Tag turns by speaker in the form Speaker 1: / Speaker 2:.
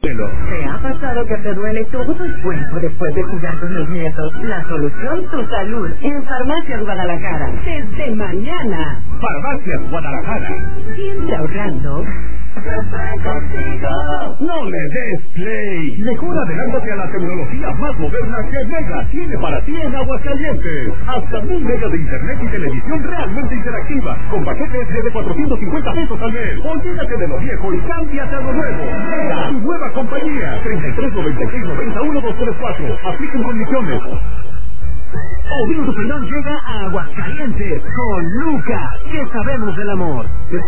Speaker 1: ¿Te ha pasado que te duele todo el cuerpo después de jugar con los nietos? La solución, tu salud. En Farmacias Guadalajara. Desde mañana.
Speaker 2: Farmacias Guadalajara.
Speaker 1: Siempre ahorrando.
Speaker 2: No le des play. Mejor adelántate a la tecnología más moderna que Mega tiene para ti en Aguascalientes. Hasta 1000 megas de internet y televisión realmente interactiva, con paquetes desde 450 pesos al mes. Olvídate de lo viejo y cámbiate a lo nuevo. Mega, tu nueva compañía. 33 96 90 1234. Apliquen condiciones. Ovino Superior llega a Aguascalientes con Luca. ¿Qué sabemos del amor?